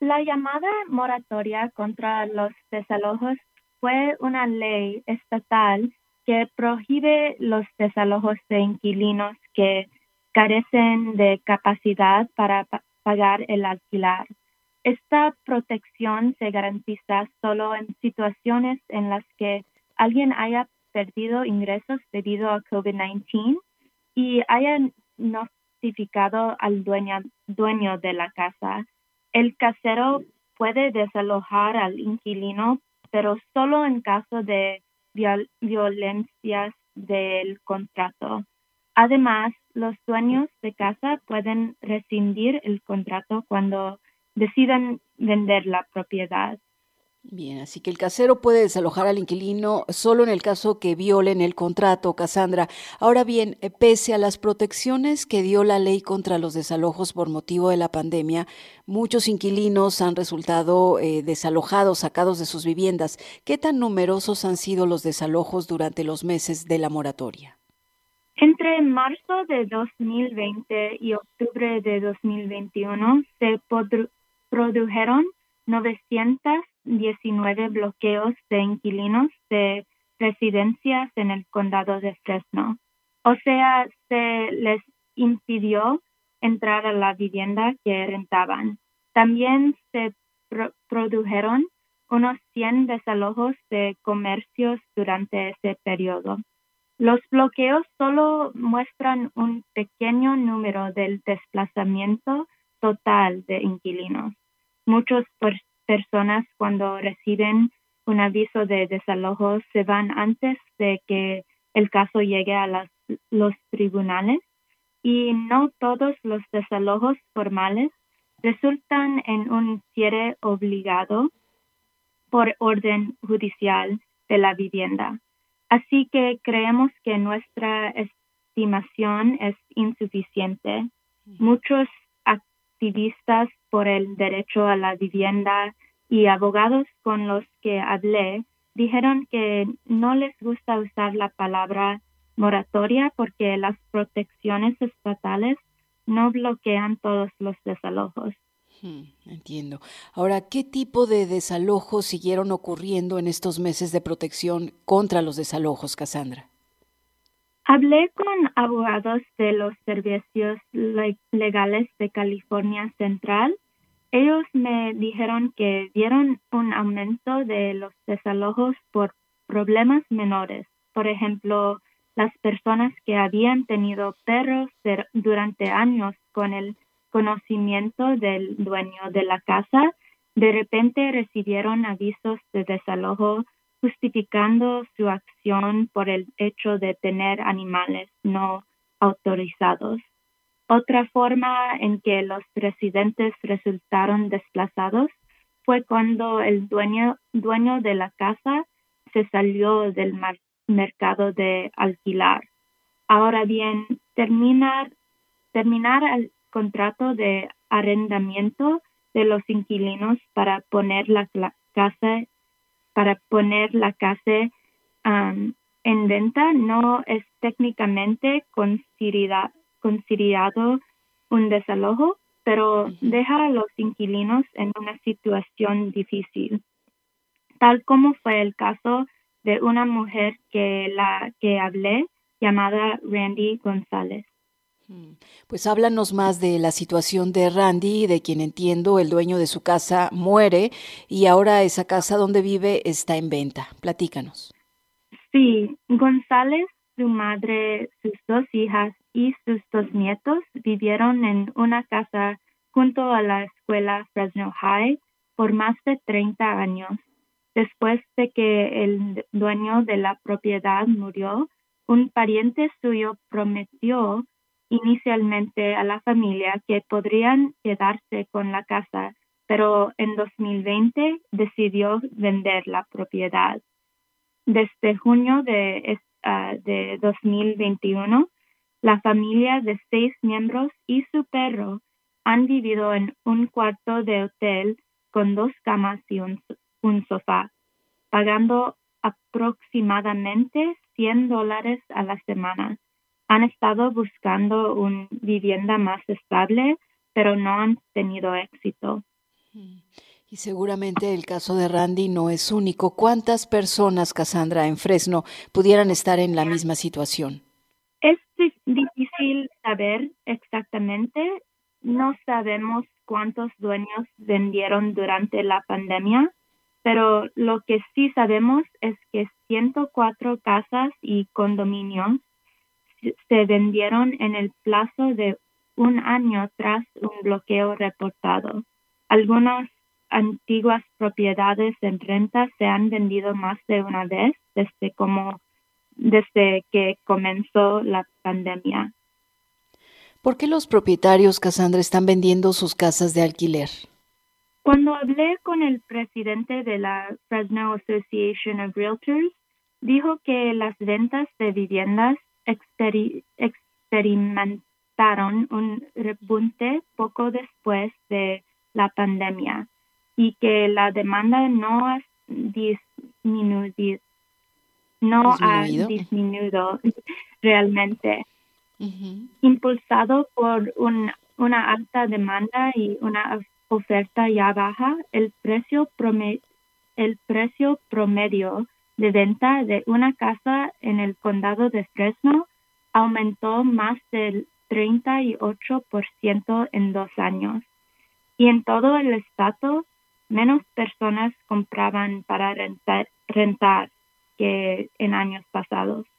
La llamada moratoria contra los desalojos fue una ley estatal que prohíbe los desalojos de inquilinos que carecen de capacidad para pagar el alquiler. Esta protección se garantiza solo en situaciones en las que alguien haya perdido ingresos debido a COVID-19 y haya notificado al dueño de la casa. El casero puede desalojar al inquilino, pero solo en caso de violencias del contrato. Además, los dueños de casa pueden rescindir el contrato cuando decidan vender la propiedad. Bien, así que el casero puede desalojar al inquilino solo en el caso que violen el contrato, Cassandra. Ahora bien, pese a las protecciones que dio la ley contra los desalojos por motivo de la pandemia, muchos inquilinos han resultado desalojados, sacados de sus viviendas. ¿Qué tan numerosos han sido los desalojos durante los meses de la moratoria? Entre marzo de 2020 y octubre de 2021 se produjeron 919 bloqueos de inquilinos de residencias en el condado de Fresno. O sea, se les impidió entrar a la vivienda que rentaban. También se produjeron unos 100 desalojos de comercios durante ese periodo. Los bloqueos solo muestran un pequeño número del desplazamiento total de inquilinos. Muchas personas cuando reciben un aviso de desalojo se van antes de que el caso llegue a los tribunales y no todos los desalojos formales resultan en un cierre obligado por orden judicial de la vivienda. Así que creemos que nuestra estimación es insuficiente. Muchos activistas por el derecho a la vivienda y abogados con los que hablé dijeron que no les gusta usar la palabra moratoria porque las protecciones estatales no bloquean todos los desalojos. Entiendo. Ahora, ¿qué tipo de desalojos siguieron ocurriendo en estos meses de protección contra los desalojos, Cassandra? Hablé con abogados de los servicios legales de California Central. Ellos me dijeron que vieron un aumento de los desalojos por problemas menores. Por ejemplo, las personas que habían tenido perros durante años con el conocimiento del dueño de la casa, de repente recibieron avisos de desalojo justificando su acción por el hecho de tener animales no autorizados. Otra forma en que los residentes resultaron desplazados fue cuando el dueño de la casa se salió del mercado de alquilar. Ahora bien, terminar el contrato de arrendamiento de los inquilinos para poner la casa en venta no es técnicamente considerado un desalojo, pero deja a los inquilinos en una situación difícil, tal como fue el caso de una mujer que hablé llamada Randy González. Pues háblanos más de la situación de Randy, de quien entiendo el dueño de su casa muere y ahora esa casa donde vive está en venta. Platícanos. Sí, González, su madre, sus dos hijas y sus dos nietos vivieron en una casa junto a la escuela Fresno High por más de 30 años. Después de que el dueño de la propiedad murió, un pariente suyo prometió inicialmente a la familia que podrían quedarse con la casa, pero en 2020 decidió vender la propiedad. Desde junio de 2021, la familia de 6 miembros y su perro han vivido en un cuarto de hotel con 2 camas y un sofá, pagando aproximadamente $100 a la semana. Han estado buscando una vivienda más estable, pero no han tenido éxito. Y seguramente el caso de Randy no es único. ¿Cuántas personas, Cassandra, en Fresno pudieran estar en la misma situación? Es difícil saber exactamente. No sabemos cuántos dueños vendieron durante la pandemia, pero lo que sí sabemos es que 104 casas y condominios se vendieron en el plazo de un año tras un bloqueo reportado. Algunas antiguas propiedades en renta se han vendido más de una vez desde que comenzó la pandemia. ¿Por qué los propietarios, Cassandra, están vendiendo sus casas de alquiler? Cuando hablé con el presidente de la Fresno Association of Realtors, dijo que las ventas de viviendas experimentaron un repunte poco después de la pandemia y que la demanda no ha disminuido realmente. Impulsado por una alta demanda y una oferta ya baja, el precio promedio de venta de una casa en el condado de Fresno aumentó más del 38% en 2 años. Y en todo el estado, menos personas compraban para rentar que en años pasados.